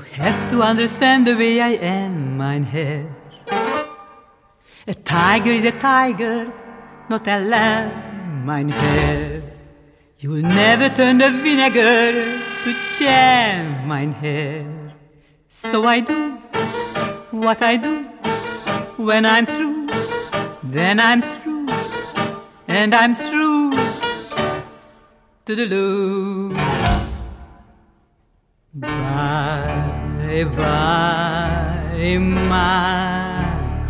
have to understand the way I am, mein Herr. A tiger is a tiger, not a lamb, mein Herr. You'll never turn the vinegar to jam, mein Herr. So I do what I do. When I'm through, then I'm through, and I'm through to the loo. Bye, bye, my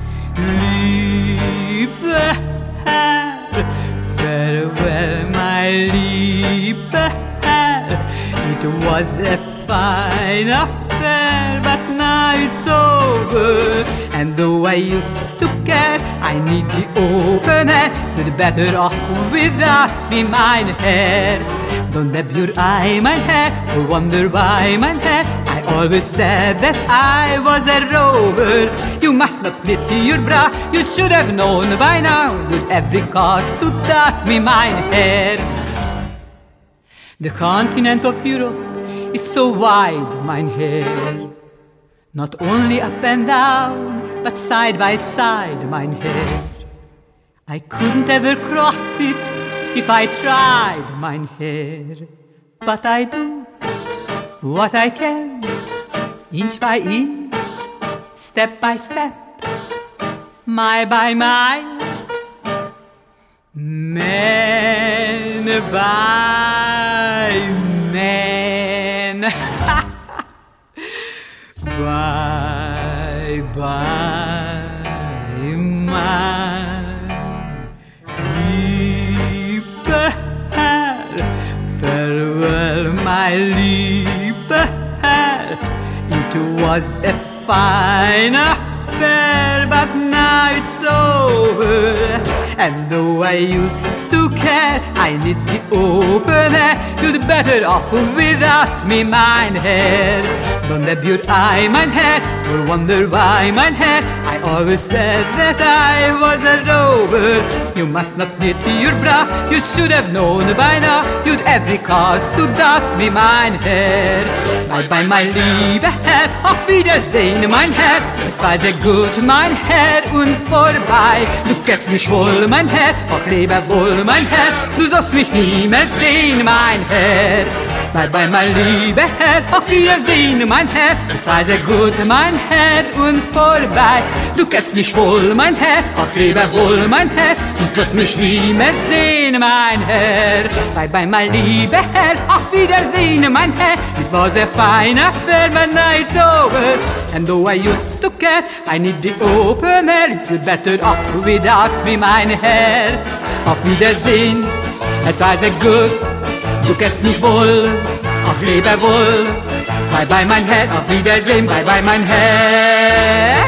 lieber Herr. Farewell, my lieber Herr. It was a fine affair, but now it's over. And though I used to care, I need the open air. You'd better off without me, mein Herr. Don't dab your eye, mein Herr, or wonder why, mein Herr. I always said that I was a rover. You must not knit your brow. You should have known by now. With every cause to doubt me, mein Herr. The continent of Europe is so wide, mein Herr. Not only up and down, but side by side, mein Herr. I couldn't ever cross it if I tried, mein Herr. But I do what I can, inch by inch, step by step, mile by mile, man by man. Bye, bye, my lieber Herr. Farewell, my lieber Herr. It was a fine affair, but now it's over. And though I used to care, I need the open air. You'd better off without me, mein Herr. Don't dab your eye, mein Herr, or wonder why, mein Herr. I always said that I was a rover. You must not knit your brow. You should have known by now. You'd every cause to doubt me, mein Herr. Bye bye, my lieber Herr. Auf Wiedersehen, mein Herr. Es war sehr gut, mein Herr, und vorbei. Du kennst mich wohl, mein Herr. Auch lebe wohl, mein Herr. Du sollst mich nie mehr sehen, mein Herr. Bye bye, mein lieber Herr, auf Wiedersehen, mein Herr. Es war sehr gut, mein Herr, und vorbei. Du kennst mich wohl, mein Herr, auch lieber wohl, mein Herr. Du wirst mich nie mehr sehen, mein Herr. Bye bye, mein lieber Herr, auf Wiedersehen, mein Herr. It was a fine affair, but now it's over. And though I used to care, I need the open air. You'd better off without me, mein Herr. Auf Wiedersehen, es war sehr gut. Du kennst mich wohl, auch lebe wohl. Bye bye, mein Herr, auf Wiedersehen, bye bye, mein Herr.